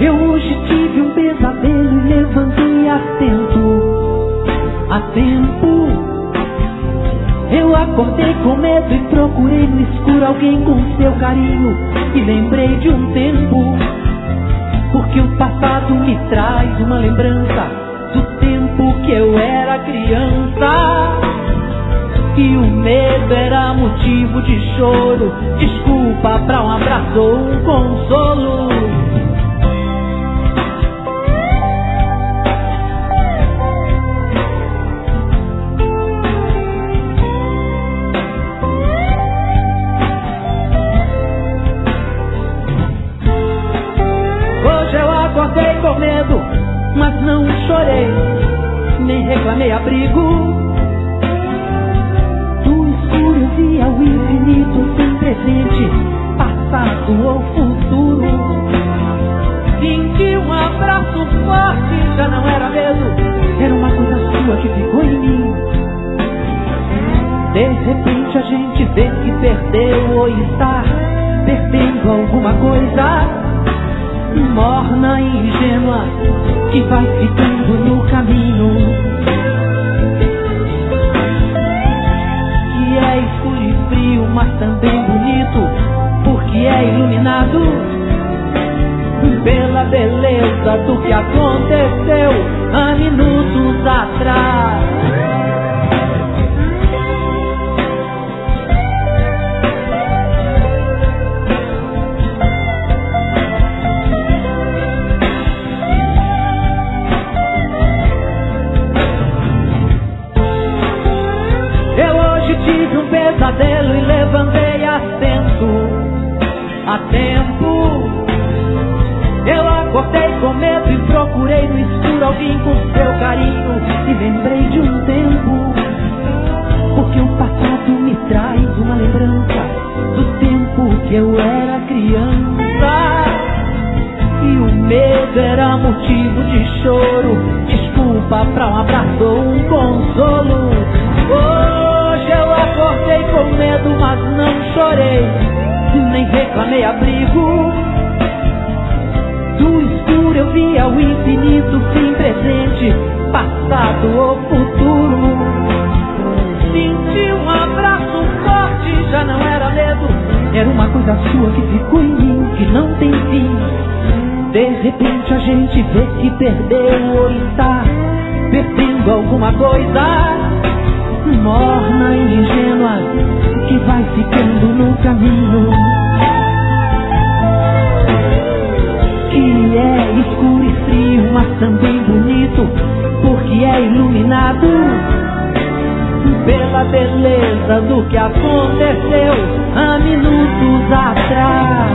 Eu hoje tive um pesadelo e levantei a tempo. Eu acordei com medo e procurei no escuro alguém com seu carinho. E lembrei de um tempo, porque o passado me traz uma lembrança do tempo que eu era criança. E o medo era motivo de choro, desculpa pra um abraço ou um consolo. Hoje eu acordei com medo, mas não chorei, nem reclamei abrigo. Eu via o infinito sem presente, passado ou futuro. Senti um abraço forte, já não era medo, era uma coisa sua que ficou em mim. De repente a gente vê que perdeu ou está perdendo alguma coisa, morna e ingênua, que vai ficando no caminho. É escuro e frio, mas também bonito, porque é iluminado pela beleza do que aconteceu há minutos atrás. Tive um pesadelo e levantei a tempo. Eu acordei com medo e procurei no escuro alguém com seu carinho. E lembrei de um tempo, porque o passado me traz uma lembrança do tempo que eu era criança. E o medo era motivo de choro, desculpa pra um abraço ou um consolo. Hoje eu acordei com medo, mas não chorei, nem reclamei abrigo. Do escuro eu via o infinito sem presente, passado ou futuro. Senti um abraço forte, já não era medo, era uma coisa sua que ficou em mim, que não tem fim. De repente a gente vê que perdeu ou está perdendo alguma coisa, morna e ingênua, que vai ficando no caminho. Que é escuro e frio, mas também bonito, porque é iluminado pela beleza do que aconteceu há minutos atrás.